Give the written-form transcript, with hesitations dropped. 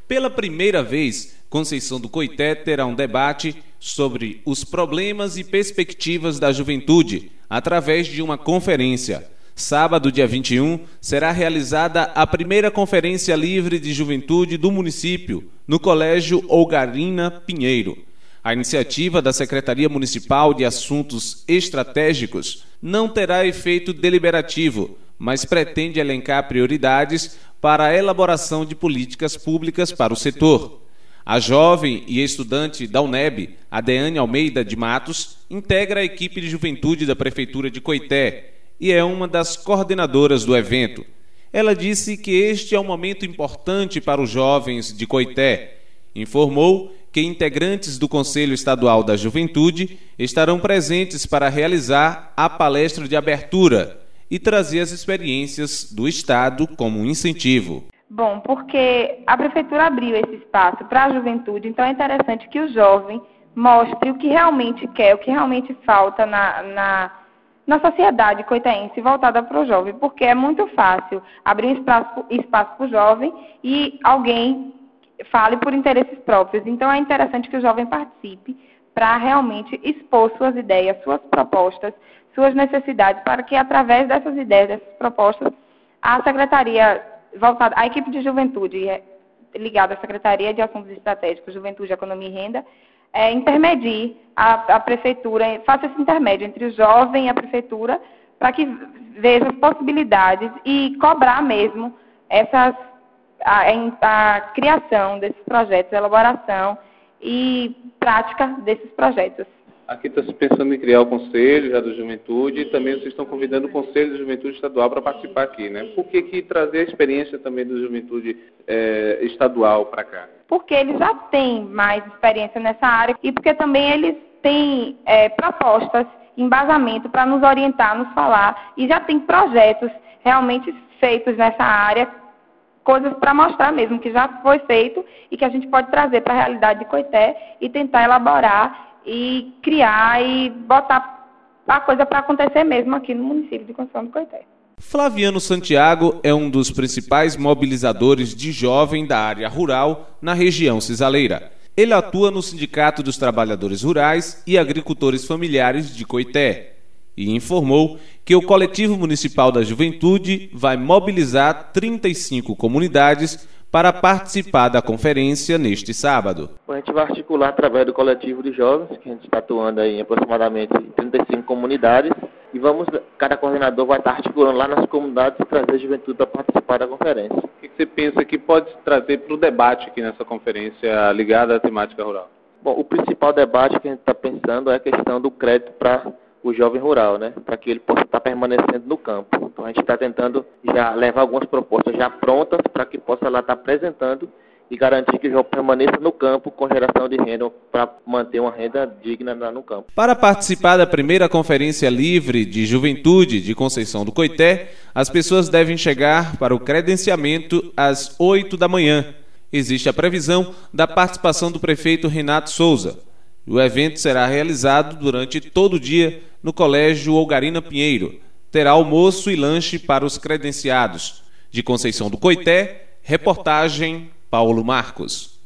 Pela primeira vez, Conceição do Coité terá um debate sobre os problemas e perspectivas da juventude, através de uma conferência. Sábado, dia 21, será realizada a primeira Conferência Livre de Juventude do município, no Colégio Olgarina Pinheiro. A iniciativa da Secretaria Municipal de Assuntos Estratégicos não terá efeito deliberativo, mas pretende elencar prioridades para a elaboração de políticas públicas para o setor. A jovem e estudante da UNEB, Adeane Almeida de Matos, integra a equipe de juventude da Prefeitura de Coité e é uma das coordenadoras do evento. Ela disse que este é um momento importante para os jovens de Coité. Informou que integrantes do Conselho Estadual da Juventude estarão presentes para realizar a palestra de abertura e trazer as experiências do Estado como um incentivo. Bom, porque a Prefeitura abriu esse espaço para a juventude, então é interessante que o jovem mostre o que realmente quer, o que realmente falta na sociedade coitaense voltada para o jovem, porque é muito fácil abrir um espaço para o jovem e alguém fale por interesses próprios. Então é interessante que o jovem participe para realmente expor suas ideias, suas propostas, suas necessidades, para que através dessas ideias, dessas propostas, a Secretaria voltada, a equipe de juventude ligada à Secretaria de Assuntos Estratégicos, Juventude, Economia e Renda, intermedie a Prefeitura, faça esse intermédio entre o jovem e a Prefeitura, para que veja as possibilidades e cobrar mesmo a criação desses projetos, a elaboração e prática desses projetos. Aqui está se pensando em criar o Conselho já da Juventude e também vocês estão convidando o Conselho da Juventude Estadual para participar aqui, né? Por que trazer a experiência também da Juventude Estadual para cá? Porque eles já têm mais experiência nessa área e porque também eles têm propostas, embasamento para nos orientar, nos falar, e já tem projetos realmente feitos nessa área, coisas para mostrar mesmo que já foi feito e que a gente pode trazer para a realidade de Coité e tentar elaborar e criar e botar a coisa para acontecer mesmo aqui no município de Conceição do Coité. Flaviano Santiago é um dos principais mobilizadores de jovem da área rural na região cisaleira. Ele atua no Sindicato dos Trabalhadores Rurais e Agricultores Familiares de Coité e informou que o Coletivo Municipal da Juventude vai mobilizar 35 comunidades para participar da conferência neste sábado. A gente vai articular através do coletivo de jovens, que a gente está atuando aí em aproximadamente 35 comunidades, e cada coordenador vai estar articulando lá nas comunidades e trazer a juventude para participar da conferência. O que você pensa que pode trazer para o debate aqui nessa conferência ligada à temática rural? Bom, o principal debate que a gente está pensando é a questão do crédito para o jovem rural, né? Para que ele possa estar permanecendo no campo. Então a gente está tentando já levar algumas propostas já prontas para que possa lá estar apresentando e garantir que o jovem permaneça no campo com geração de renda para manter uma renda digna lá no campo. Para participar da primeira Conferência Livre de Juventude de Conceição do Coité, as pessoas devem chegar para o credenciamento às 8 da manhã. Existe a previsão da participação do prefeito Renato Souza. O evento será realizado durante todo o dia no Colégio Olgarina Pinheiro. Terá almoço e lanche para os credenciados. De Conceição do Coité, reportagem Paulo Marcos.